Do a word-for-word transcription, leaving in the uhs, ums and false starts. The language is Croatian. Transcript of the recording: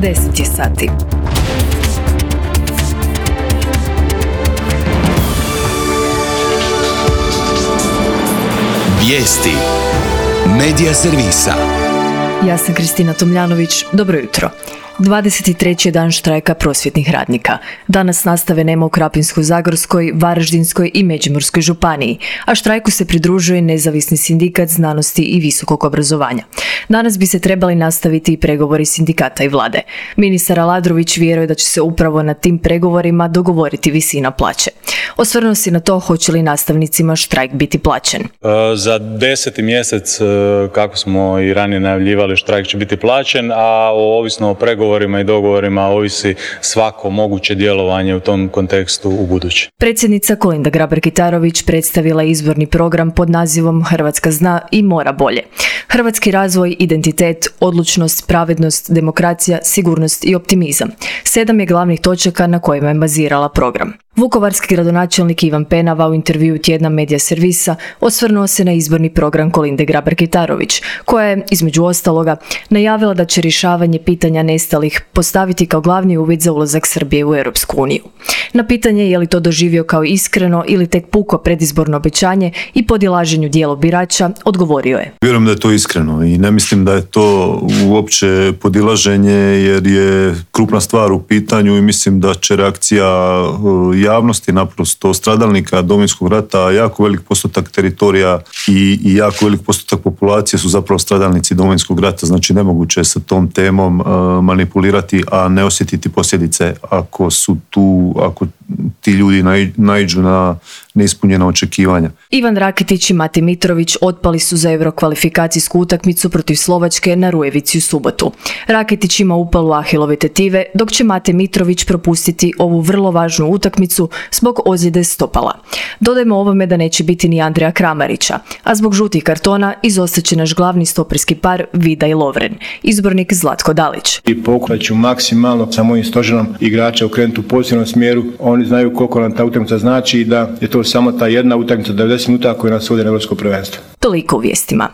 deset je sati. Vijesti Medija servisa. Ja sam Kristina Tomljanović, dobro jutro. dvadeset treći je dan štrajka prosvjetnih radnika. Danas nastave nema u Krapinsko-zagorskoj, Varaždinskoj i Međimurskoj županiji, a štrajku se pridružuje Nezavisni sindikat znanosti i visokog obrazovanja. Danas bi se trebali nastaviti i pregovori sindikata i vlade. Ministar Aladrović vjeruje da će se upravo na tim pregovorima dogovoriti visina plaće. Osvrnuo se na to hoće li nastavnicima štrajk biti plaćen. Za deseti mjesec, kako smo i ranije najavljivali, štrajk će biti plaćen, a ovisno o pregovorima i dogovorima ovisi svako moguće djelovanje u tom kontekstu u buduće. Predsjednica Kolinda Grabar-Kitarović predstavila je izborni program pod nazivom Hrvatska zna i mora bolje. Hrvatski razvoj, identitet, odlučnost, pravednost, demokracija, sigurnost i optimizam. Sedam je glavnih točaka na kojima je bazirala program. Vukovarski gradonačelnik Ivan Penava u intervjuu tjedna Medija servisa osvrnuo se na izborni program Kolinde Grabar-Kitarović, koja je, između ostaloga, najavila da će rješavanje pitanja nestalih postaviti kao glavni uvjet za ulazak Srbije u Europsku uniju. Na pitanje je li to doživio kao iskreno ili tek puko predizborno obećanje i podilaženju dijelu birača, odgovorio je. Vjerujem da je to iskreno i ne mislim da je to uopće podilaženje jer je krupna stvar u pitanju i mislim da će reakcija javnosti, naprosto stradalnika Domovinskog rata, jako velik postotak teritorija i, i jako velik postotak populacije su zapravo stradalnici Domovinskog rata, znači nemoguće je sa tom temom uh, manipulirati, a ne osjetiti posljedice ako su tu, ako ti ljudi nai, naiđu na neispunjena očekivanja. Ivan Raketić i Mate Mitrović otpali su za eurokvalifikacijsku utakmicu protiv Slovačke na Rujevici u subotu. Raketić ima upalu ahilove tetive, dok će Mate Mitrović propustiti ovu vrlo važnu utakmicu zbog ozljede stopala. Dodajmo ovome da neće biti ni Andreja Kramarića, a zbog žutih kartona izostaće naš glavni stoperski par Vida i Lovren, izbornik Zlatko Dalić. I pokušat ću maksimalno sa mojim stožerom igrača okrenuti u pozitivnom smjeru. Oni znaju koliko nam ta utakmica znači i da je to samo ta jedna utakmica devedeset minuta koja nas vodi na europsko prvenstvo. Toliko u vijestima.